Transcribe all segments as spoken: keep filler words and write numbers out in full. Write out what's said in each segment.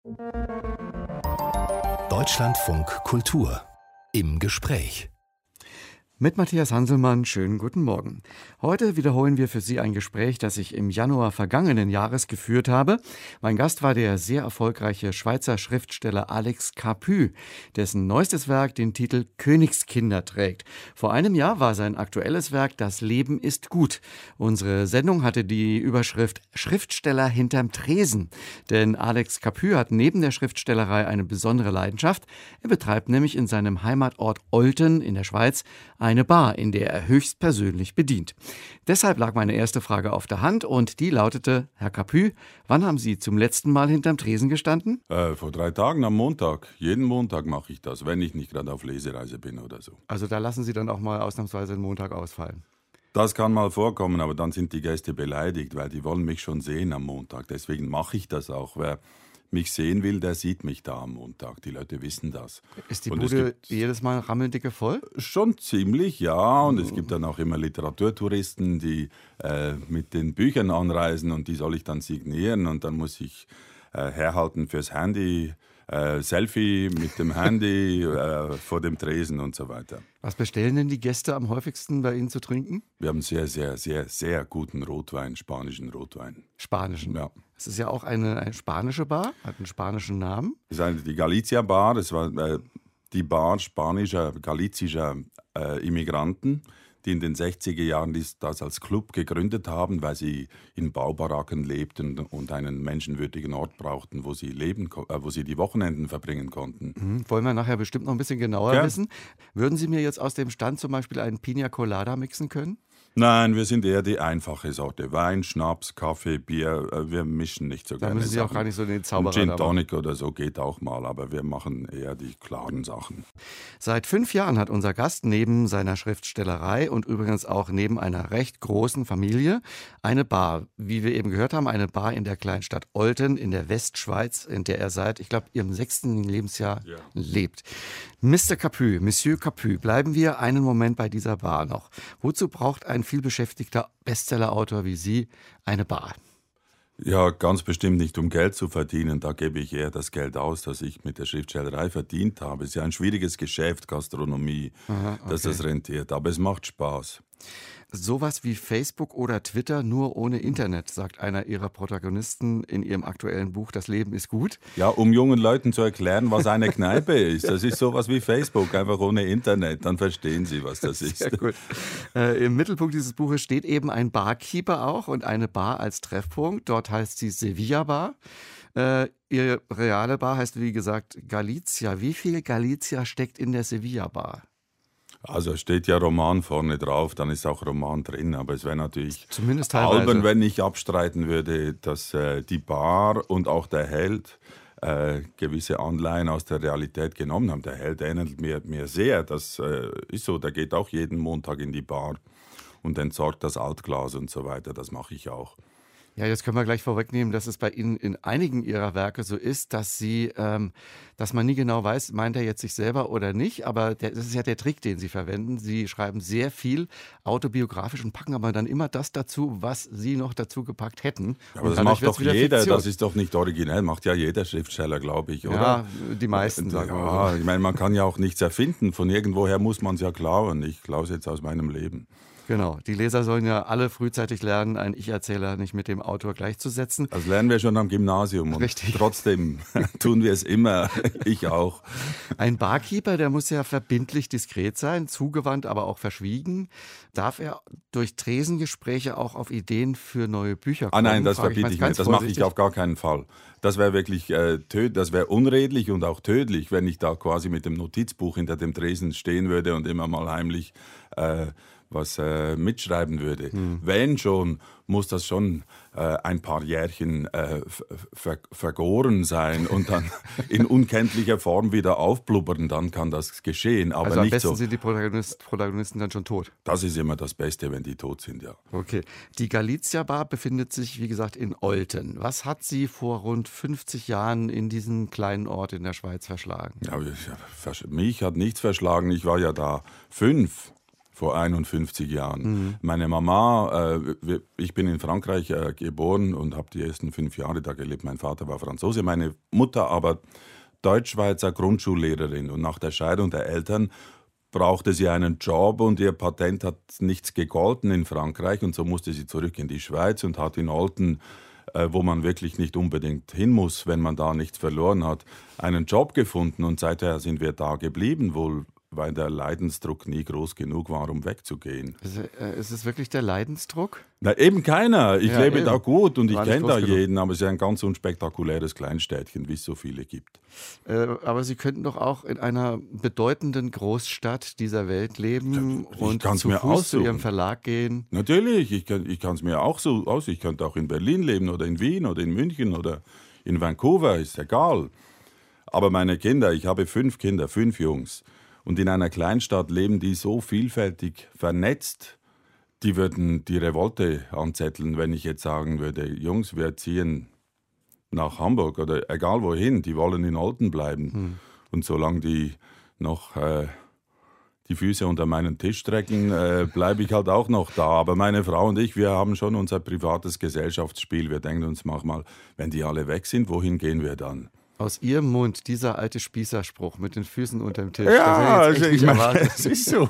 Deutschlandfunk Kultur im Gespräch. Mit Matthias Hanselmann, schönen guten Morgen. Heute wiederholen wir für Sie ein Gespräch, das ich im Januar vergangenen Jahres geführt habe. Mein Gast war der sehr erfolgreiche Schweizer Schriftsteller Alex Capu, dessen neuestes Werk den Titel Königskinder trägt. Vor einem Jahr war sein aktuelles Werk Das Leben ist gut. Unsere Sendung hatte die Überschrift Schriftsteller hinterm Tresen. Denn Alex Capu hat neben der Schriftstellerei eine besondere Leidenschaft. Er betreibt nämlich in seinem Heimatort Olten in der Schweiz eine Bar, in der er höchstpersönlich bedient. Deshalb lag meine erste Frage auf der Hand und die lautete: Herr Capu, wann haben Sie zum letzten Mal hinterm Tresen gestanden? Äh, vor drei Tagen am Montag. Jeden Montag mache ich das, wenn ich nicht gerade auf Lesereise bin oder so. Also da lassen Sie dann auch mal ausnahmsweise den Montag ausfallen? Das kann mal vorkommen, aber dann sind die Gäste beleidigt, weil die wollen mich schon sehen am Montag. Deswegen mache ich das auch. Wer mich sehen will, der sieht mich da am Montag. Die Leute wissen das. Ist die Und Bude gibt jedes Mal rammeldicke voll? Schon ziemlich, ja. Und es gibt dann auch immer Literaturtouristen, die äh, mit den Büchern anreisen und die soll ich dann signieren. Und dann muss ich äh, herhalten fürs Handy, äh, Selfie mit dem Handy äh, vor dem Tresen und so weiter. Was bestellen denn die Gäste am häufigsten bei Ihnen zu trinken? Wir haben sehr, sehr, sehr, sehr guten Rotwein, spanischen Rotwein. Spanischen? Ja. Es ist ja auch eine, eine spanische Bar, hat einen spanischen Namen. Das ist eine, die Galizia Bar, das war äh, die Bar spanischer, galizischer äh, Immigranten, die in den sechziger Jahren dies, das als Club gegründet haben, weil sie in Baubaracken lebten und einen menschenwürdigen Ort brauchten, wo sie leben, äh, wo sie die Wochenenden verbringen konnten. Mhm. Wollen wir nachher bestimmt noch ein bisschen genauer Ja. wissen. Würden Sie mir jetzt aus dem Stand zum Beispiel einen Pina Colada mixen können? Nein, wir sind eher die einfache Sorte. Wein, Schnaps, Kaffee, Bier, äh, wir mischen nicht so Da gerne müssen Sie auch Sachen. gar nicht so den Ein Zauberer Gin da machen. Tonic oder so geht auch mal, aber wir machen eher die klaren Sachen. Seit fünf Jahren hat unser Gast neben seiner Schriftstellerei und übrigens auch neben einer recht großen Familie eine Bar. Wie wir eben gehört haben, eine Bar in der Kleinstadt Olten in der Westschweiz, in der er seit, ich glaube, ihrem sechsten Lebensjahr Ja. lebt. Mister Capu, Monsieur Capu, bleiben wir einen Moment bei dieser Bar noch. Wozu braucht ein vielbeschäftigter Bestsellerautor wie Sie eine Bar? Ja, ganz bestimmt nicht, um Geld zu verdienen. Da gebe ich eher das Geld aus, das ich mit der Schriftstellerei verdient habe. Es ist ja ein schwieriges Geschäft, Gastronomie, Aha, dass okay. das rentiert. Aber es macht Spaß. Sowas wie Facebook oder Twitter nur ohne Internet, sagt einer Ihrer Protagonisten in Ihrem aktuellen Buch Das Leben ist gut. Ja, um jungen Leuten zu erklären, was eine Kneipe ist. Das ist sowas wie Facebook, einfach ohne Internet. Dann verstehen sie, was das ist. Sehr gut. Äh, Im Mittelpunkt dieses Buches steht eben ein Barkeeper auch und eine Bar als Treffpunkt. Dort heißt sie Sevilla Bar. Äh, ihre reale Bar heißt, wie gesagt, Galizia. Wie viel Galizia steckt in der Sevilla Bar? Also steht ja Roman vorne drauf, dann ist auch Roman drin. Aber es wäre natürlich Zumindest teilweise. albern, wenn ich abstreiten würde, dass äh, die Bar und auch der Held äh, gewisse Anleihen aus der Realität genommen haben. Der Held ähnelt mir, mir sehr. Das äh, ist so, der geht auch jeden Montag in die Bar und entsorgt das Altglas und so weiter. Das mache ich auch. Ja, jetzt können wir gleich vorwegnehmen, dass es bei Ihnen in einigen Ihrer Werke so ist, dass Sie, ähm, dass man nie genau weiß, meint er jetzt sich selber oder nicht, aber der, das ist ja der Trick, den Sie verwenden. Sie schreiben sehr viel autobiografisch und packen aber dann immer das dazu, was Sie noch dazu gepackt hätten. Aber Und das dadurch macht wird's doch wieder jeder, Fiktion. das ist doch nicht originell, macht ja jeder Schriftsteller, glaube ich, oder? Ja, die meisten, sagen wir mal Ja, so. ich meine, man kann ja auch nichts erfinden, von irgendwoher muss man es ja klauen. Ich klaue es jetzt aus meinem Leben. Genau, die Leser sollen ja alle frühzeitig lernen, einen Ich-Erzähler nicht mit dem Autor gleichzusetzen. Das lernen wir schon am Gymnasium und Richtig. trotzdem tun wir es immer, ich auch. Ein Barkeeper, der muss ja verbindlich diskret sein, zugewandt, aber auch verschwiegen. Darf er durch Tresengespräche auch auf Ideen für neue Bücher kommen? Ah nein, das Frage verbiete mal ich mir, ganz das mache ich vorsichtig. auf gar keinen Fall. Das wäre wirklich äh, töd, das wäre unredlich und auch tödlich, wenn ich da quasi mit dem Notizbuch hinter dem Tresen stehen würde und immer mal heimlich äh, was äh, mitschreiben würde. Hm. Wenn schon, muss das schon äh, ein paar Jährchen äh, ver vergoren sein und dann in unkenntlicher Form wieder aufblubbern, dann kann das geschehen. Aber Also am nicht besten so. sind die Protagonist, Protagonisten dann schon tot. Das ist immer das Beste, wenn die tot sind, ja. Okay. Die Galizia Bar befindet sich, wie gesagt, in Olten. Was hat sie vor rund fünfzig Jahren in diesen kleinen Ort in der Schweiz verschlagen? Ja, mich hat nichts verschlagen. Ich war ja da fünf. vor einundfünfzig Jahren. Mhm. Meine Mama, äh, wir, ich bin in Frankreich äh, geboren und habe die ersten fünf Jahre da gelebt. Mein Vater war Franzose, meine Mutter aber Deutschschweizer Grundschullehrerin. Und nach der Scheidung der Eltern brauchte sie einen Job und ihr Patent hat nichts gegolten in Frankreich. Und so musste sie zurück in die Schweiz und hat in Olten, äh, wo man wirklich nicht unbedingt hin muss, wenn man da nichts verloren hat, einen Job gefunden. Und seither sind wir da geblieben, wohl weil der Leidensdruck nie groß genug war, um wegzugehen. Ist, äh, ist es wirklich der Leidensdruck? Na, eben keiner. Ich Ja, lebe eben. da gut und ich War nicht kenne da groß genug. jeden, aber es ist ein ganz unspektakuläres Kleinstädtchen, wie es so viele gibt. Äh, aber Sie könnten doch auch in einer bedeutenden Großstadt dieser Welt leben Ich und kann's zu mir Fuß zu aussuchen. Ihrem Verlag gehen. Natürlich, ich kann es mir auch so aus. Ich könnte auch in Berlin leben oder in Wien oder in München oder in Vancouver, ist egal. Aber meine Kinder, ich habe fünf Kinder, fünf Jungs. Und in einer Kleinstadt leben die so vielfältig vernetzt, die würden die Revolte anzetteln, wenn ich jetzt sagen würde, Jungs, wir ziehen nach Hamburg oder egal wohin, die wollen in Olten bleiben. Hm. Und solange die noch äh, die Füße unter meinen Tisch strecken, äh, bleibe ich halt auch noch da. Aber meine Frau und ich, wir haben schon unser privates Gesellschaftsspiel. Wir denken uns manchmal, wenn die alle weg sind, wohin gehen wir dann? Aus Ihrem Mund dieser alte Spießerspruch mit den Füßen unterm Tisch. Ja, das hätte also ich ich jetzt echt nicht meine, erwartet. es ist so.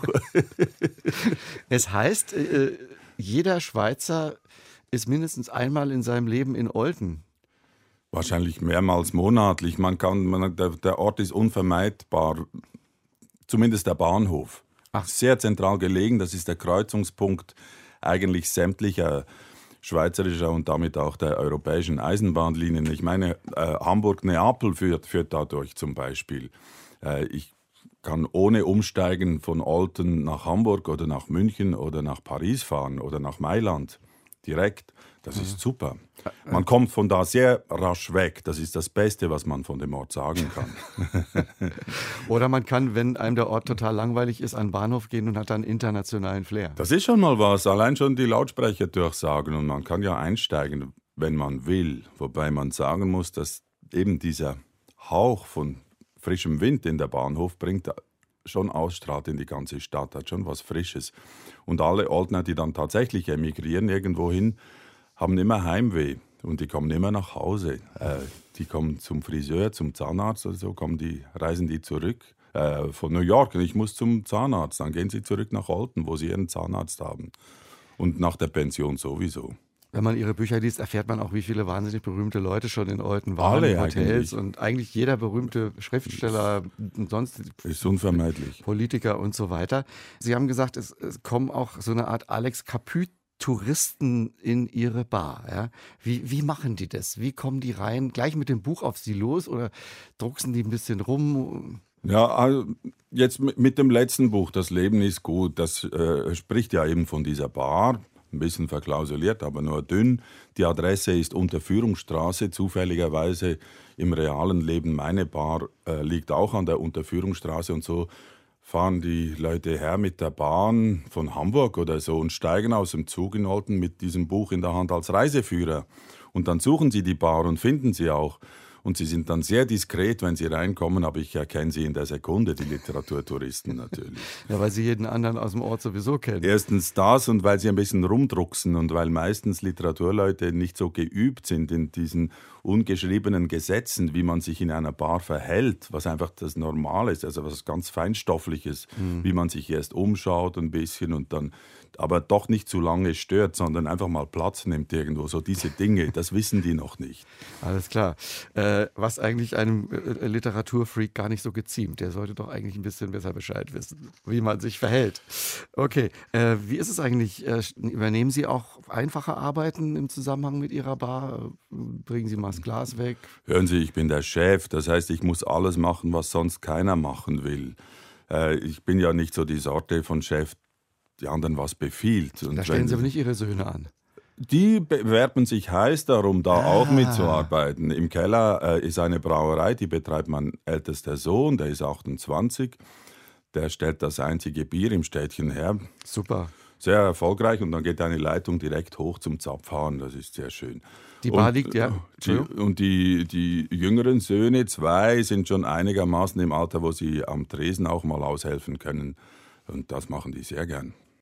Es heißt, äh, jeder Schweizer ist mindestens einmal in seinem Leben in Olten. Wahrscheinlich mehrmals monatlich. Man kann, man, der, der Ort ist unvermeidbar, zumindest der Bahnhof. Ach. Sehr zentral gelegen, das ist der Kreuzungspunkt eigentlich sämtlicher schweizerischer und damit auch der europäischen Eisenbahnlinien. Ich meine, äh, Hamburg-Neapel führt, führt dadurch zum Beispiel. Äh, ich kann ohne Umsteigen von Olten nach Hamburg oder nach München oder nach Paris fahren oder nach Mailand direkt. Das ist super. Man kommt von da sehr rasch weg. Das ist das Beste, was man von dem Ort sagen kann. Oder man kann, wenn einem der Ort total langweilig ist, an den Bahnhof gehen und hat dann internationalen Flair. Das ist schon mal was. Allein schon die Lautsprecher durchsagen. Und man kann ja einsteigen, wenn man will. Wobei man sagen muss, dass eben dieser Hauch von frischem Wind in der Bahnhof bringt, schon ausstrahlt in die ganze Stadt, hat schon was Frisches. Und alle Oldner, die dann tatsächlich emigrieren irgendwo hin, haben immer Heimweh und die kommen immer nach Hause. Äh, die kommen zum Friseur, zum Zahnarzt oder so, kommen die, reisen die zurück äh, von New York. Und ich muss zum Zahnarzt, dann gehen sie zurück nach Olten, wo sie ihren Zahnarzt haben. Und nach der Pension sowieso. Wenn man Ihre Bücher liest, erfährt man auch, wie viele wahnsinnig berühmte Leute schon in Olten waren, Alle in Hotels eigentlich. und eigentlich jeder berühmte Schriftsteller und sonst Ist unvermeidlich. Politiker und so weiter. Sie haben gesagt, es, es kommen auch so eine Art Alex Capu Touristen in Ihre Bar. Ja? Wie, wie machen die das? Wie kommen die rein? Gleich mit dem Buch auf Sie los oder drucksen die ein bisschen rum? Ja, also jetzt mit mit dem letzten Buch, Das Leben ist gut, das äh, spricht ja eben von dieser Bar. Ein bisschen verklausuliert, aber nur dünn. Die Adresse ist Unterführungsstraße. Zufälligerweise im realen Leben meine Bar äh, liegt auch an der Unterführungsstraße und so fahren die Leute her mit der Bahn von Hamburg oder so und steigen aus dem Zug in Olten mit diesem Buch in der Hand als Reiseführer. Und dann suchen sie die Bar und finden sie auch. Und sie sind dann sehr diskret, wenn sie reinkommen, aber ich erkenne sie in der Sekunde, die Literaturtouristen natürlich. Ja, weil Sie jeden anderen aus dem Ort sowieso kennen. Erstens das und weil sie ein bisschen rumdrucksen und weil meistens Literaturleute nicht so geübt sind in diesen ungeschriebenen Gesetzen, wie man sich in einer Bar verhält, was einfach das Normale ist, also was ganz Feinstoffliches, mhm. wie man sich erst umschaut ein bisschen und dann aber doch nicht zu lange stört, sondern einfach mal Platz nimmt irgendwo. So diese Dinge, das wissen die noch nicht. Alles klar. Äh, was eigentlich einem äh, Literaturfreak gar nicht so geziemt. Der sollte doch eigentlich ein bisschen besser Bescheid wissen, wie man sich verhält. Okay, äh, wie ist es eigentlich? Äh, übernehmen Sie auch einfache Arbeiten im Zusammenhang mit Ihrer Bar? Bringen Sie mal das Glas weg? Hören Sie, ich bin der Chef. Das heißt, ich muss alles machen, was sonst keiner machen will. Äh, ich bin ja nicht so die Sorte von Chef, die anderen was befiehlt. Und Da stellen wenn, Sie aber nicht Ihre Söhne an. Die bewerben sich heiß darum, da Ah. auch mitzuarbeiten. Im Keller äh, ist eine Brauerei, die betreibt mein ältester Sohn, der ist achtundzwanzig. Der stellt das einzige Bier im Städtchen her. Super. Sehr erfolgreich und dann geht eine Leitung direkt hoch zum Zapfhahn, das ist sehr schön. Die Bar und, liegt, ja. Die, und die, die jüngeren Söhne, zwei, sind schon einigermaßen im Alter, wo sie am Tresen auch mal aushelfen können. Und das machen die sehr gern.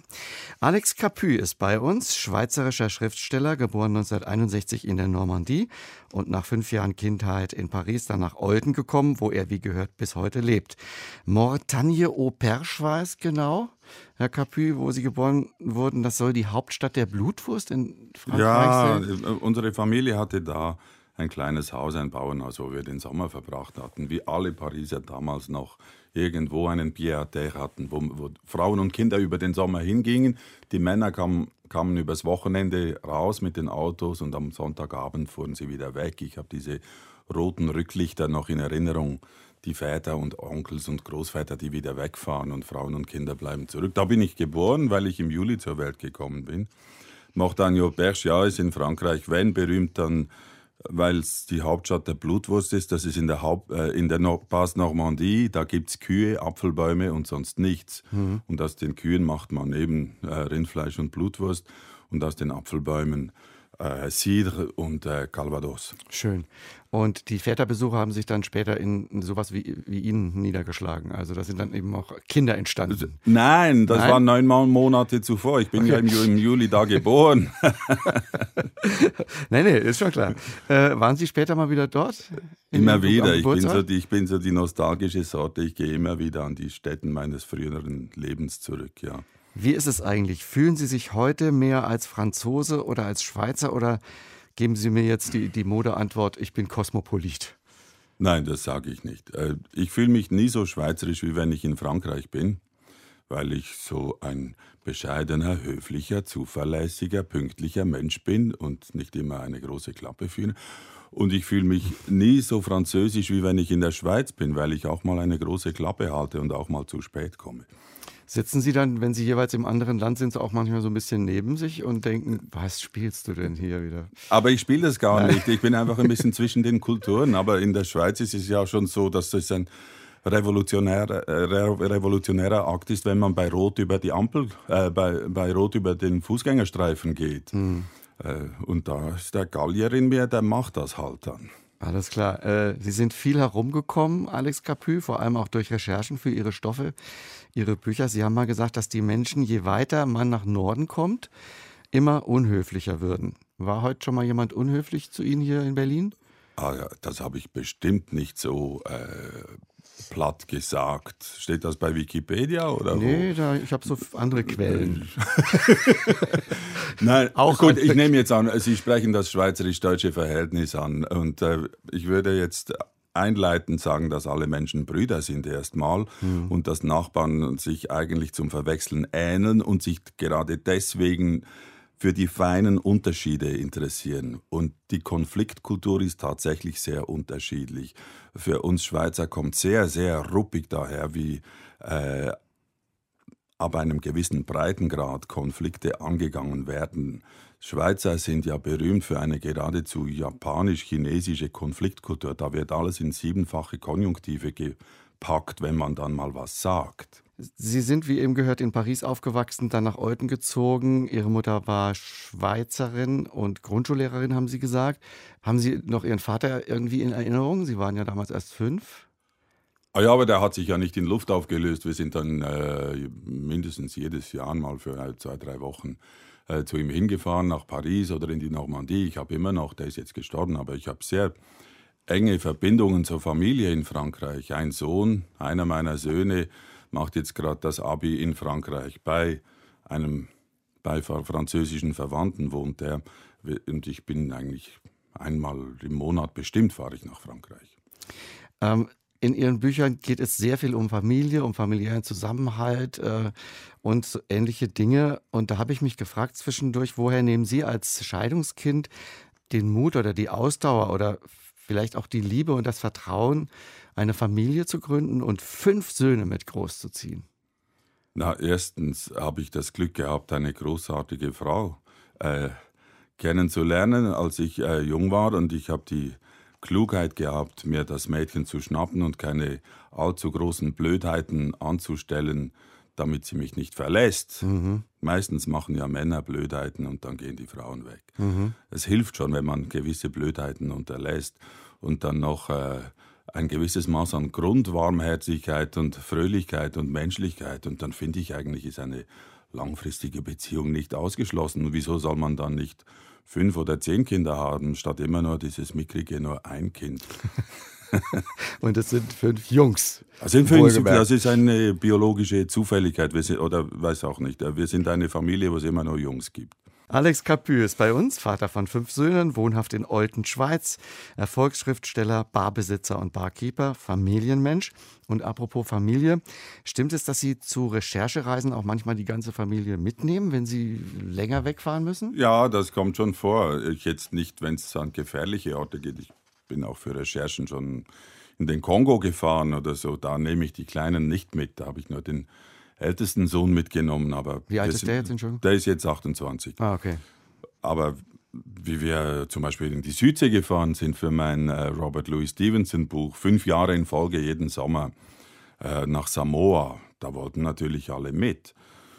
Alex Capu ist bei uns, schweizerischer Schriftsteller, geboren neunzehnhunderteinundsechzig in der Normandie und nach fünf Jahren Kindheit in Paris dann nach Olten gekommen, wo er, wie gehört, bis heute lebt. Mortagne au Perche war es genau, Herr Capu, wo Sie geboren wurden. Das soll die Hauptstadt der Blutwurst in Frankreich ja, sein? Ja, unsere Familie hatte da ein kleines Haus, ein Bauernhaus, wo wir den Sommer verbracht hatten, wie alle Pariser damals noch irgendwo einen Pied-à-terre hatten, wo, wo Frauen und Kinder über den Sommer hingingen. Die Männer kamen, kamen übers Wochenende raus mit den Autos und am Sonntagabend fuhren sie wieder weg. Ich habe diese roten Rücklichter noch in Erinnerung, die Väter und Onkels und Großväter, die wieder wegfahren und Frauen und Kinder bleiben zurück. Da bin ich geboren, weil ich im Juli zur Welt gekommen bin. Mortagne au Perche, ja, ist in Frankreich, wenn berühmt, dann weil es die Hauptstadt der Blutwurst ist. Das ist in der, Haupt, äh, in der no- Basse Normandie. Da gibt es Kühe, Apfelbäume und sonst nichts. Mhm. Und aus den Kühen macht man eben äh, Rindfleisch und Blutwurst. Und aus den Apfelbäumen äh, Cidre und äh, Calvados. Schön. Und die Väterbesuche haben sich dann später in sowas wie, wie Ihnen niedergeschlagen. Also da sind dann eben auch Kinder entstanden. Nein, das Nein? waren neun Monate zuvor. Ich bin okay. ja im, im Juli da geboren. Nein, nee, ist schon klar. Äh, waren Sie später mal wieder dort? Immer wieder. Ich bin, so die, ich bin so die nostalgische Sorte. Ich gehe immer wieder an die Stätten meines früheren Lebens zurück, ja. Wie ist es eigentlich? Fühlen Sie sich heute mehr als Franzose oder als Schweizer oder geben Sie mir jetzt die, die Modeantwort, ich bin Kosmopolit? Nein, das sage ich nicht. Ich fühle mich nie so schweizerisch, wie wenn ich in Frankreich bin, weil ich so ein bescheidener, höflicher, zuverlässiger, pünktlicher Mensch bin und nicht immer eine große Klappe führe. Und ich fühle mich nie so französisch, wie wenn ich in der Schweiz bin, weil ich auch mal eine große Klappe halte und auch mal zu spät komme. Sitzen Sie dann, wenn Sie jeweils im anderen Land sind, auch manchmal so ein bisschen neben sich und denken, was spielst du denn hier wieder? Aber ich spiele das gar nicht. Ich bin einfach ein bisschen zwischen den Kulturen. Aber in der Schweiz ist es ja schon so, dass es ein revolutionärer, äh, revolutionärer Akt ist, wenn man bei Rot über die Ampel, äh, bei, bei Rot über den Fußgängerstreifen geht. Mhm. Äh, und da ist der Gallier in mir, der macht das halt dann. Alles klar. Äh, Sie sind viel herumgekommen, Alex Capu, vor allem auch durch Recherchen für Ihre Stoffe, Ihre Bücher. Sie haben mal gesagt, dass die Menschen, je weiter man nach Norden kommt, immer unhöflicher würden. War heute schon mal jemand unhöflich zu Ihnen hier in Berlin? Ah ja, das habe ich bestimmt nicht so äh, platt gesagt. Steht das bei Wikipedia oder nee, wo? Da, ich habe so andere Quellen. Nein, auch gut, ich nehme jetzt an, Sie sprechen das schweizerisch-deutsche Verhältnis an und äh, ich würde jetzt einleitend sagen, dass alle Menschen Brüder sind erstmal mhm. und dass Nachbarn sich eigentlich zum Verwechseln ähneln und sich gerade deswegen für die feinen Unterschiede interessieren. Und die Konfliktkultur ist tatsächlich sehr unterschiedlich. Für uns Schweizer kommt sehr, sehr ruppig daher, wie äh, ab einem gewissen Breitengrad Konflikte angegangen werden. Schweizer sind ja berühmt für eine geradezu japanisch-chinesische Konfliktkultur. Da wird alles in siebenfache Konjunktive gepackt, wenn man dann mal was sagt. Sie sind, wie eben gehört, in Paris aufgewachsen, dann nach Olten gezogen. Ihre Mutter war Schweizerin und Grundschullehrerin, haben Sie gesagt. Haben Sie noch Ihren Vater irgendwie in Erinnerung? Sie waren ja damals erst fünf. Ah ja, aber der hat sich ja nicht in Luft aufgelöst. Wir sind dann äh, mindestens jedes Jahr mal für äh, zwei, drei Wochen äh, zu ihm hingefahren, nach Paris oder in die Normandie. Ich habe immer noch, der ist jetzt gestorben, aber ich habe sehr enge Verbindungen zur Familie in Frankreich. Ein Sohn, einer meiner Söhne, macht jetzt gerade das Abi in Frankreich. Bei einem bei französischen Verwandten wohnt er. Und ich bin eigentlich einmal im Monat bestimmt, fahre ich nach Frankreich. Ähm, in Ihren Büchern geht es sehr viel um Familie, um familiären Zusammenhalt äh, und so ähnliche Dinge. Und da habe ich mich gefragt zwischendurch, woher nehmen Sie als Scheidungskind den Mut oder die Ausdauer oder vielleicht auch die Liebe und das Vertrauen, eine Familie zu gründen und fünf Söhne mit großzuziehen? Na, erstens habe ich das Glück gehabt, eine großartige Frau äh, kennenzulernen, als ich äh, jung war. Und ich habe die Klugheit gehabt, mir das Mädchen zu schnappen und keine allzu großen Blödheiten anzustellen, damit sie mich nicht verlässt. Mhm. Meistens machen ja Männer Blödheiten und dann gehen die Frauen weg. Mhm. Es hilft schon, wenn man gewisse Blödheiten unterlässt und dann noch äh, ein gewisses Maß an Grundwarmherzigkeit und Fröhlichkeit und Menschlichkeit. Und dann finde ich eigentlich, ist eine langfristige Beziehung nicht ausgeschlossen. Und wieso soll man dann nicht fünf oder zehn Kinder haben, statt immer nur dieses mickrige, nur ein Kind? Und es sind fünf Jungs. Das, sind fünf, das ist eine biologische Zufälligkeit, wir sind, oder weiß auch nicht. Wir sind eine Familie, wo es immer nur Jungs gibt. Alex Capu ist bei uns, Vater von fünf Söhnen, wohnhaft in Olten, Schweiz, Erfolgsschriftsteller, Barbesitzer und Barkeeper, Familienmensch. Und apropos Familie, stimmt es, dass Sie zu Recherchereisen auch manchmal die ganze Familie mitnehmen, wenn Sie länger wegfahren müssen? Ja, das kommt schon vor. Ich jetzt nicht, wenn es an gefährliche Orte geht. Ich bin auch für Recherchen schon in den Kongo gefahren oder so. Da nehme ich die Kleinen nicht mit. Da habe ich nur den ältesten Sohn mitgenommen. Aber wie alt ist sind, der jetzt, Entschuldigung? Der ist jetzt achtundzwanzig. Ah, okay. Aber wie wir zum Beispiel in die Südsee gefahren sind für mein äh, Robert Louis Stevenson Buch, fünf Jahre in Folge jeden Sommer äh, nach Samoa, da wollten natürlich alle mit.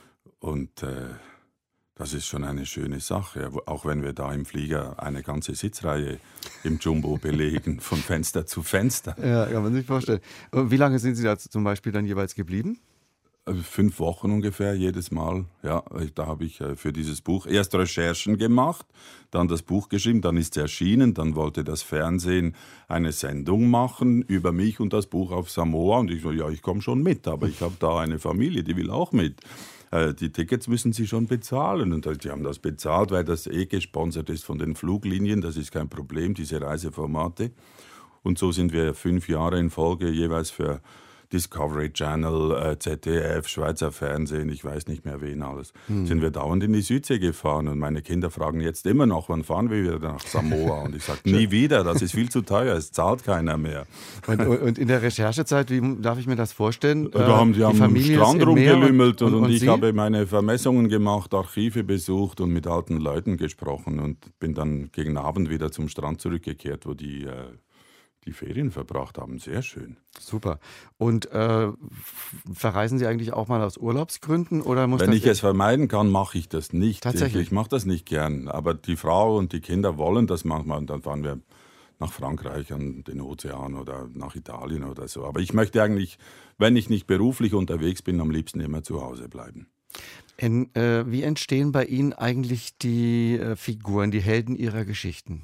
Und äh, das ist schon eine schöne Sache, auch wenn wir da im Flieger eine ganze Sitzreihe im Jumbo belegen, von Fenster zu Fenster. Ja, kann man sich vorstellen. Und wie lange sind Sie da zum Beispiel dann jeweils geblieben? Fünf Wochen ungefähr jedes Mal. Ja, da habe ich für dieses Buch erst Recherchen gemacht, dann das Buch geschrieben, dann ist es erschienen, dann wollte das Fernsehen eine Sendung machen über mich und das Buch auf Samoa. Und ich so, ja, ich komme schon mit, aber ich habe da eine Familie, die will auch mit. Die Tickets müssen sie schon bezahlen. Und die haben das bezahlt, weil das eh gesponsert ist von den Fluglinien. Das ist kein Problem, diese Reiseformate. Und so sind wir fünf Jahre in Folge jeweils für Discovery Channel, äh, Z D F, Schweizer Fernsehen, ich weiß nicht mehr wen alles, hm. sind wir dauernd in die Südsee gefahren. Und meine Kinder fragen jetzt immer noch, wann fahren wir wieder nach Samoa? Und ich sage, nie wieder, das ist viel zu teuer, es zahlt keiner mehr. Und, und in der Recherchezeit, wie darf ich mir das vorstellen? Da haben die, die haben am Strand rumgelümmelt und, und, und ich Sie? habe meine Vermessungen gemacht, Archive besucht und mit alten Leuten gesprochen und bin dann gegen Abend wieder zum Strand zurückgekehrt, wo die äh, die Ferien verbracht haben. Sehr schön. Super. Und äh, verreisen Sie eigentlich auch mal aus Urlaubsgründen? Oder muss Wenn das ich es vermeiden kann, mache ich das nicht. Tatsächlich? Ich, ich mache das nicht gern. Aber die Frau und die Kinder wollen das manchmal. Und dann fahren wir nach Frankreich an den Ozean oder nach Italien oder so. Aber ich möchte eigentlich, wenn ich nicht beruflich unterwegs bin, am liebsten immer zu Hause bleiben. In, äh, wie entstehen bei Ihnen eigentlich die äh, Figuren, die Helden Ihrer Geschichten?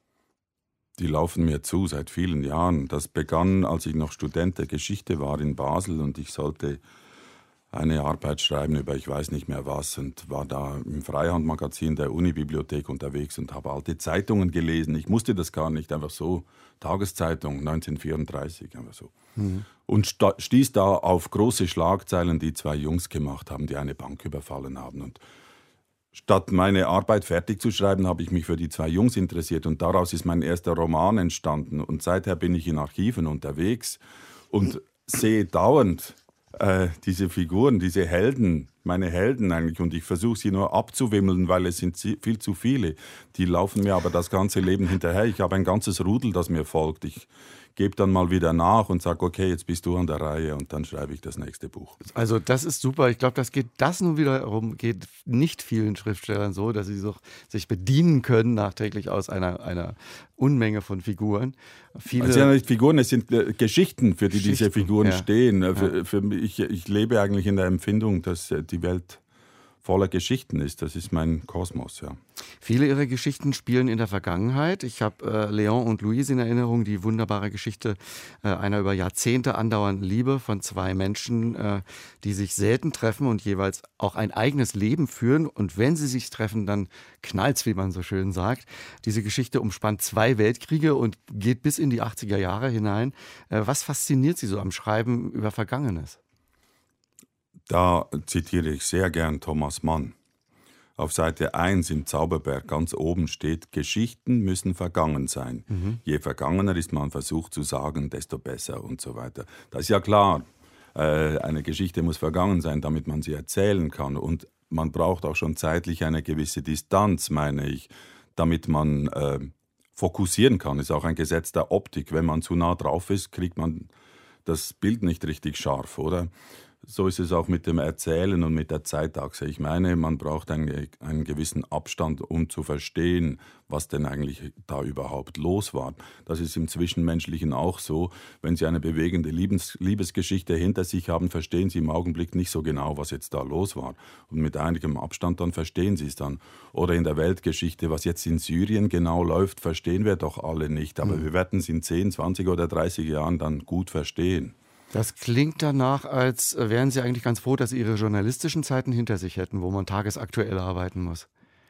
Die laufen mir zu seit vielen Jahren. Das begann, als ich noch Student der Geschichte war in Basel und ich sollte eine Arbeit schreiben über ich weiß nicht mehr was und war da im Freihandmagazin der Unibibliothek unterwegs und habe alte Zeitungen gelesen. Ich musste das gar nicht, einfach so, Tageszeitung neunzehnhundertvierunddreißig, einfach so. Mhm. Und sta- stieß da auf große Schlagzeilen, die zwei Jungs gemacht haben, die eine Bank überfallen haben. Und statt meine Arbeit fertig zu schreiben, habe ich mich für die zwei Jungs interessiert und daraus ist mein erster Roman entstanden. Und seither bin ich in Archiven unterwegs und sehe dauernd äh, diese Figuren, diese Helden, meine Helden eigentlich. Und ich versuche sie nur abzuwimmeln, weil es sind viel zu viele. Die laufen mir aber das ganze Leben hinterher. Ich habe ein ganzes Rudel, das mir folgt. Ich gebe dann mal wieder nach und sage, okay, jetzt bist du an der Reihe und dann schreibe ich das nächste Buch. Also das ist super. Ich glaube, das geht, das nun wiederum geht nicht vielen Schriftstellern so, dass sie so, sich bedienen können nachträglich aus einer, einer Unmenge von Figuren. Viele es sind ja nicht Figuren, es sind äh, Geschichten, für die Geschichten, diese Figuren ja. stehen. Ja. Für, für mich, ich lebe eigentlich in der Empfindung, dass äh, die Welt voller Geschichten ist. Das ist mein Kosmos, ja. Viele ihrer Geschichten spielen in der Vergangenheit. Ich habe äh, Leon und Louise in Erinnerung, die wunderbare Geschichte äh, einer über Jahrzehnte andauernden Liebe von zwei Menschen, äh, die sich selten treffen und jeweils auch ein eigenes Leben führen. Und wenn sie sich treffen, dann knallt's, wie man so schön sagt. Diese Geschichte umspannt zwei Weltkriege und geht bis in die achtziger Jahre hinein. Äh, was fasziniert Sie so am Schreiben über Vergangenes? Da zitiere ich sehr gern Thomas Mann. Auf Seite eins im Zauberberg ganz oben steht, Geschichten müssen vergangen sein. Mhm. Je vergangener ist man versucht zu sagen, desto besser und so weiter. Das ist ja klar. Äh, eine Geschichte muss vergangen sein, damit man sie erzählen kann. Und man braucht auch schon zeitlich eine gewisse Distanz, meine ich, damit man äh, fokussieren kann. Ist auch ein Gesetz der Optik. Wenn man zu nah drauf ist, kriegt man das Bild nicht richtig scharf, oder? so ist es auch mit dem Erzählen und mit der Zeitachse. Ich meine, man braucht einen, einen gewissen Abstand, um zu verstehen, was denn eigentlich da überhaupt los war. Das ist im Zwischenmenschlichen auch so. Wenn Sie eine bewegende Liebes, Liebesgeschichte hinter sich haben, verstehen Sie im Augenblick nicht so genau, was jetzt da los war. Und mit einigem Abstand dann verstehen Sie es dann. Oder in der Weltgeschichte, was jetzt in Syrien genau läuft, verstehen wir doch alle nicht. Aber mhm. wir werden es in zehn, zwanzig oder dreißig Jahren dann gut verstehen. Das klingt danach, als wären Sie eigentlich ganz froh, dass Sie Ihre journalistischen Zeiten hinter sich hätten, wo man tagesaktuell arbeiten muss.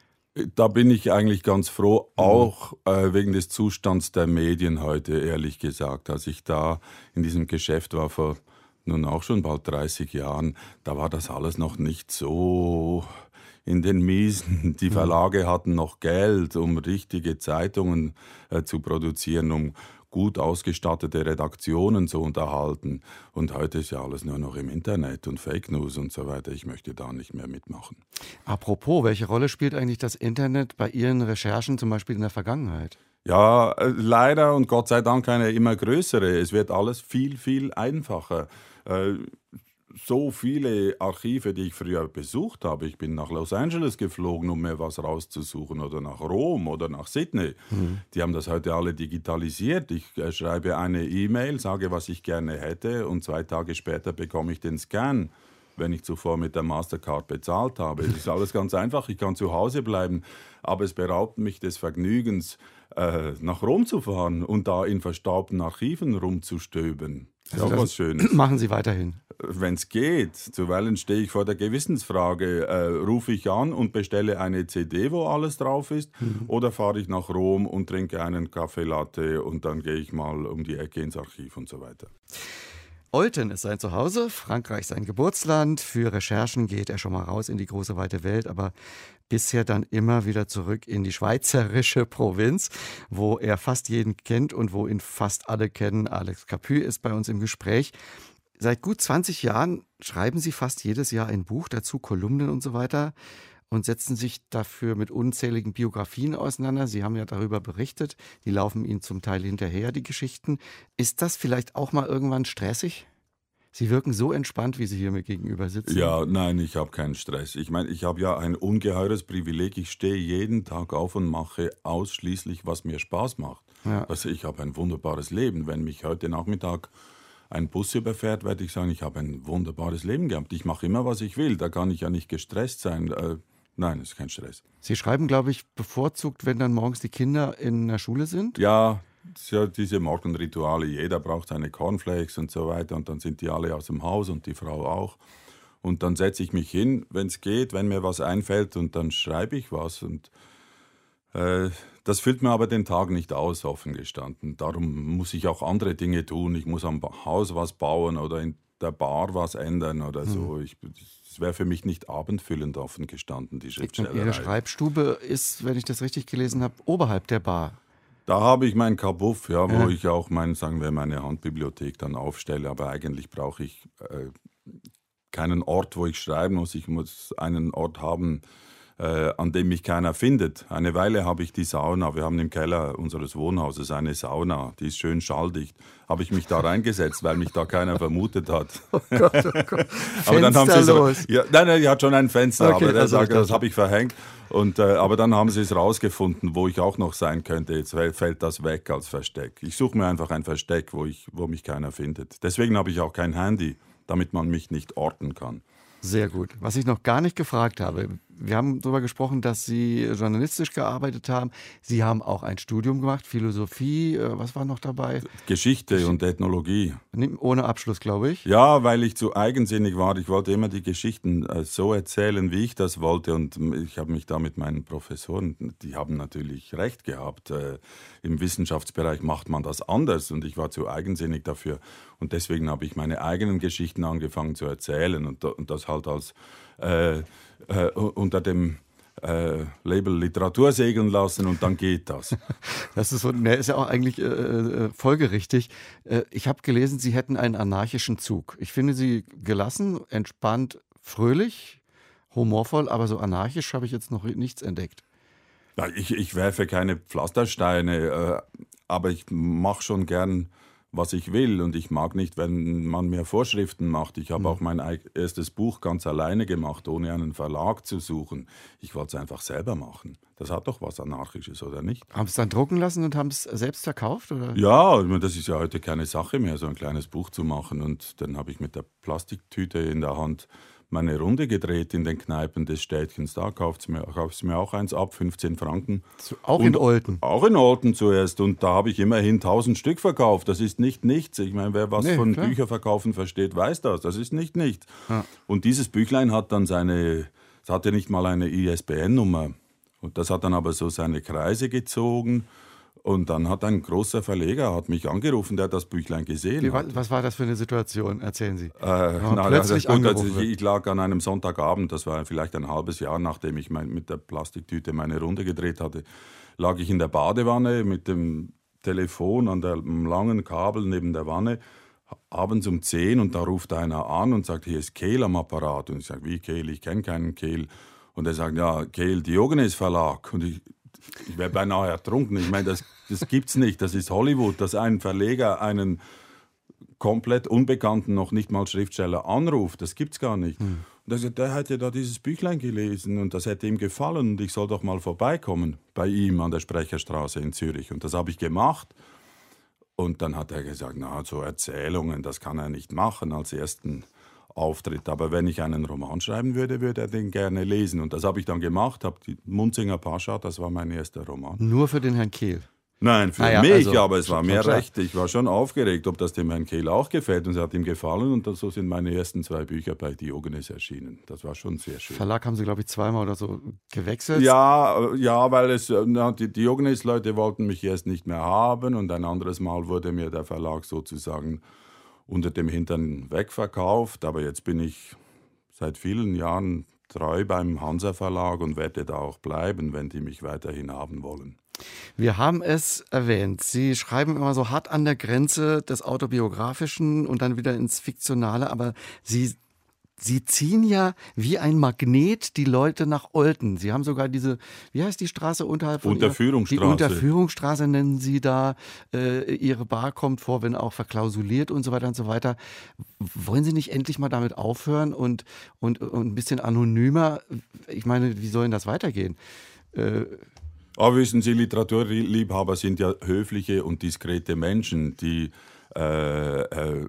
Da bin ich eigentlich ganz froh, auch äh, wegen des Zustands der Medien heute, ehrlich gesagt. Als ich da in diesem Geschäft war vor nun auch schon bald dreißig Jahren, da war das alles noch nicht so in den Miesen. Die Verlage hatten noch Geld, um richtige Zeitungen äh, zu produzieren, um gut ausgestattete Redaktionen zu unterhalten. Und heute ist ja alles nur noch im Internet und Fake News und so weiter. Ich möchte da nicht mehr mitmachen. Apropos, welche Rolle spielt eigentlich das Internet bei Ihren Recherchen, zum Beispiel in der Vergangenheit? Ja, äh, leider und Gott sei Dank eine immer größere. Es wird alles viel, viel einfacher. Äh, So viele Archive, die ich früher besucht habe. Ich bin nach Los Angeles geflogen, um mir was rauszusuchen, oder nach Rom oder nach Sydney. Mhm. Die haben das heute alle digitalisiert. Ich äh, schreibe eine E-Mail, sage, was ich gerne hätte, und zwei Tage später bekomme ich den Scan, wenn ich zuvor mit der Mastercard bezahlt habe. Es ist alles ganz einfach. Ich kann zu Hause bleiben, aber es beraubt mich des Vergnügens, äh, nach Rom zu fahren und da in verstaubten Archiven rumzustöbern. Das ist also auch was Schönes. Machen Sie weiterhin. Wenn es geht. Zuweilen stehe ich vor der Gewissensfrage, äh, rufe ich an und bestelle eine C D, wo alles drauf ist, mhm. oder fahre ich nach Rom und trinke einen Kaffee Latte und dann gehe ich mal um die Ecke ins Archiv und so weiter. Olten ist sein Zuhause, Frankreich sein Geburtsland. Für Recherchen geht er schon mal raus in die große weite Welt, aber bisher dann immer wieder zurück in die schweizerische Provinz, wo er fast jeden kennt und wo ihn fast alle kennen. Alex Capu ist bei uns im Gespräch. Seit gut zwanzig Jahren schreiben Sie fast jedes Jahr ein Buch, dazu Kolumnen und so weiter, und setzen sich dafür mit unzähligen Biografien auseinander. Sie haben ja darüber berichtet, die laufen Ihnen zum Teil hinterher, die Geschichten. Ist das vielleicht auch mal irgendwann stressig? Sie wirken so entspannt, wie Sie hier mir gegenüber sitzen. Ja, nein, ich habe keinen Stress. Ich meine, ich habe ja ein ungeheures Privileg. Ich stehe jeden Tag auf und mache ausschließlich, was mir Spaß macht. Ja. Also ich habe ein wunderbares Leben. Wenn mich heute Nachmittag ein Bus überfährt, werde ich sagen, ich habe ein wunderbares Leben gehabt. Ich mache immer, was ich will. Da kann ich ja nicht gestresst sein. Äh, nein, es ist kein Stress. Sie schreiben, glaube ich, bevorzugt, wenn dann morgens die Kinder in der Schule sind? Ja, ja, diese Morgenrituale. Jeder braucht seine Cornflakes und so weiter. Und dann sind die alle aus dem Haus und die Frau auch. Und dann setze ich mich hin, wenn es geht, wenn mir was einfällt, und dann schreibe ich was. Und äh, das füllt mir aber den Tag nicht aus, offen gestanden. Darum muss ich auch andere Dinge tun. Ich muss am Haus was bauen oder in der Bar was ändern oder so. Ich, das wäre für mich nicht abendfüllend, offen gestanden, die Schriftstellerei. Ihre Schreibstube ist, wenn ich das richtig gelesen habe, oberhalb der Bar. Da habe ich mein Kabuff, ja, wo Ja. ich auch mein, sagen wir, meine Handbibliothek dann aufstelle. Aber eigentlich brauche ich äh, keinen Ort, wo ich schreiben muss. Ich muss einen Ort haben, äh, an dem mich keiner findet. Eine Weile habe ich die Sauna. Wir haben im Keller unseres Wohnhauses eine Sauna. Die ist schön schalldicht. Habe ich mich da reingesetzt, weil mich da keiner vermutet hat. Oh Gott, oh Gott. Aber dann haben sie so, Fensterlos. ja, nein, nein, die hat schon ein Fenster, Okay, aber der also sagt, ich das dachte- habe ich verhängt. Und, äh, aber dann haben sie es rausgefunden, wo ich auch noch sein könnte. Jetzt fällt das weg als Versteck. Ich suche mir einfach ein Versteck, wo, ich, wo mich keiner findet. Deswegen habe ich auch kein Handy, damit man mich nicht orten kann. Sehr gut. Was ich noch gar nicht gefragt habe, wir haben darüber gesprochen, dass Sie journalistisch gearbeitet haben. Sie haben auch ein Studium gemacht, Philosophie, äh, was war noch dabei? Geschichte und Ethnologie. Ohne Abschluss, glaube ich. Ja, weil ich zu eigensinnig war. Ich wollte immer die Geschichten äh, so erzählen, wie ich das wollte. Und ich habe mich da mit meinen Professoren, die haben natürlich recht gehabt. Äh, Im Wissenschaftsbereich macht man das anders. Und ich war zu eigensinnig dafür. Und deswegen habe ich meine eigenen Geschichten angefangen zu erzählen. Und, und das halt als äh, äh, unter dem äh, Label Literatur segeln lassen, und dann geht das. Das ist, so, ne, ist ja auch eigentlich äh, äh, folgerichtig. Äh, ich habe gelesen, Sie hätten einen anarchischen Zug. Ich finde Sie gelassen, entspannt, fröhlich, humorvoll, aber so anarchisch habe ich jetzt noch nichts entdeckt. Ja, ich, ich werfe keine Pflastersteine, äh, aber ich mache schon gern, was ich will. Und ich mag nicht, wenn man mir Vorschriften macht. Ich habe mhm. auch mein erstes Buch ganz alleine gemacht, ohne einen Verlag zu suchen. Ich wollte es einfach selber machen. Das hat doch was Anarchisches, oder nicht? Haben Sie es dann drucken lassen und haben es selbst verkauft? Oder? Ja, das ist ja heute keine Sache mehr, so ein kleines Buch zu machen. Und dann habe ich mit der Plastiktüte in der Hand meine Runde gedreht in den Kneipen des Städtchens. Da kauft es mir, kauft's mir auch eins ab, fünfzehn Franken. So, auch und in Olten? Auch in Olten zuerst. Und da habe ich immerhin tausend Stück verkauft. Das ist nicht nichts. Ich meine, wer was nee, von klar. Bücherverkaufen versteht, weiß das. Das ist nicht nichts. Ja. Und dieses Büchlein hat dann seine, es hatte nicht mal eine I S B N-Nummer. Und das hat dann aber so seine Kreise gezogen. Und dann hat ein großer Verleger hat mich angerufen, der das Büchlein gesehen Wie, hat. Was war das für eine Situation? Erzählen Sie. Äh, na, plötzlich also, gut, also ich lag an einem Sonntagabend, das war vielleicht ein halbes Jahr, nachdem ich mein, mit der Plastiktüte meine Runde gedreht hatte, lag ich in der Badewanne mit dem Telefon an dem langen Kabel neben der Wanne, abends um zehn, und da ruft einer an und sagt, hier ist Kehl am Apparat. Und ich sage, wie Kehl? Ich kenne keinen Kehl. Und er sagt, ja, Kehl Diogenes Verlag. Und ich Ich wäre beinahe ertrunken. Ich meine, das, das gibt es nicht. Das ist Hollywood, dass ein Verleger einen komplett Unbekannten, noch nicht mal Schriftsteller anruft. Das gibt es gar nicht. Hm. Und er sagt, der hätte da dieses Büchlein gelesen und das hätte ihm gefallen und ich soll doch mal vorbeikommen bei ihm an der Sprecherstraße in Zürich. Und das habe ich gemacht. Und dann hat er gesagt, na, so Erzählungen, das kann er nicht machen als ersten Auftritt. Aber wenn ich einen Roman schreiben würde, würde er den gerne lesen. Und das habe ich dann gemacht, habe die Munzinger Pascha, das war mein erster Roman. Nur für den Herrn Kehl? Nein, für ah, ja, mich, also, aber es war mir recht. Ich war schon aufgeregt, ob das dem Herrn Kehl auch gefällt. Und es hat ihm gefallen und so sind meine ersten zwei Bücher bei Diogenes erschienen. Das war schon sehr schön. Verlag haben Sie, glaube ich, zweimal oder so gewechselt? Ja, ja, weil es, na, die Diogenes-Leute wollten mich erst nicht mehr haben und ein anderes Mal wurde mir der Verlag sozusagen unter dem Hintern wegverkauft. Aber jetzt bin ich seit vielen Jahren treu beim Hansa Verlag und werde da auch bleiben, wenn die mich weiterhin haben wollen. Wir haben es erwähnt. Sie schreiben immer so hart an der Grenze des Autobiografischen und dann wieder ins Fiktionale, aber Sie, Sie ziehen ja wie ein Magnet die Leute nach Olten. Sie haben sogar diese, wie heißt die Straße unterhalb von Unterführungsstraße. Die Unterführungsstraße nennen Sie da. Äh, Ihre Bar kommt vor, wenn auch verklausuliert und so weiter und so weiter. Wollen Sie nicht endlich mal damit aufhören und, und, und ein bisschen anonymer? Ich meine, wie soll denn das weitergehen? Äh, Aber wissen Sie, Literaturliebhaber sind ja höfliche und diskrete Menschen, die äh, äh,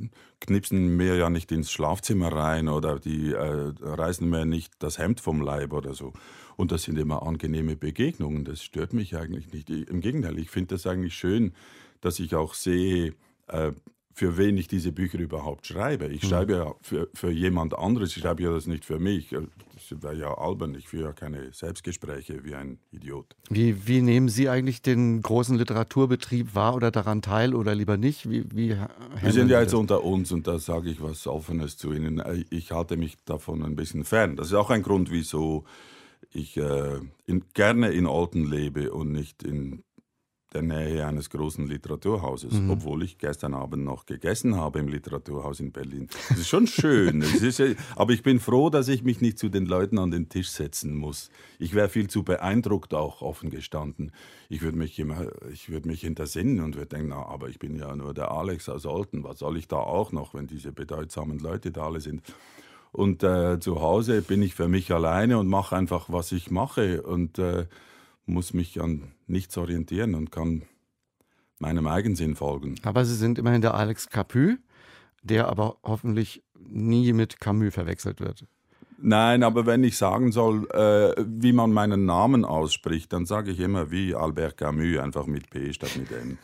knipsen mir ja nicht ins Schlafzimmer rein oder die äh, reißen mir nicht das Hemd vom Leib oder so. Und das sind immer angenehme Begegnungen, das stört mich eigentlich nicht. Im Gegenteil, ich finde das eigentlich schön, dass ich auch sehe, äh, für wen ich diese Bücher überhaupt schreibe. Ich schreibe ja für, für jemand anderes, ich schreibe ja das nicht für mich. Das wäre ja albern, ich führe ja keine Selbstgespräche wie ein Idiot. Wie, wie nehmen Sie eigentlich den großen Literaturbetrieb wahr oder daran teil oder lieber nicht? Wie, wie Wir sind ja jetzt unter uns und da sage ich was Offenes zu Ihnen. Ich halte mich davon ein bisschen fern. Das ist auch ein Grund, wieso ich äh, in, gerne in Olten lebe und nicht in der Nähe eines großen Literaturhauses, mhm. obwohl ich gestern Abend noch gegessen habe im Literaturhaus in Berlin. Das ist schon schön. Es ist, aber ich bin froh, dass ich mich nicht zu den Leuten an den Tisch setzen muss. Ich wäre viel zu beeindruckt, auch offen gestanden. Ich würde mich immer, ich würde mich hintersinnen und würde denken, na, aber ich bin ja nur der Alex aus Olten. Was soll ich da auch noch, wenn diese bedeutsamen Leute da alle sind? Und äh, zu Hause bin ich für mich alleine und mache einfach, was ich mache und äh, muss mich an nichts orientieren und kann meinem Eigensinn folgen. Aber Sie sind immerhin der Alex Capu, der aber hoffentlich nie mit Camus verwechselt wird. Nein, aber wenn ich sagen soll, äh, wie man meinen Namen ausspricht, dann sage ich immer wie Albert Camus, einfach mit P statt mit M.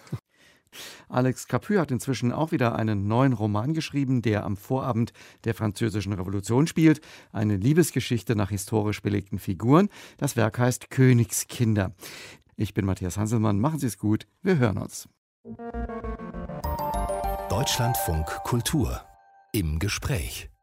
Alex Capu hat inzwischen auch wieder einen neuen Roman geschrieben, der am Vorabend der Französischen Revolution spielt. Eine Liebesgeschichte nach historisch belegten Figuren. Das Werk heißt Königskinder. Ich bin Matthias Hanselmann. Machen Sie es gut. Wir hören uns. Deutschlandfunk Kultur im Gespräch.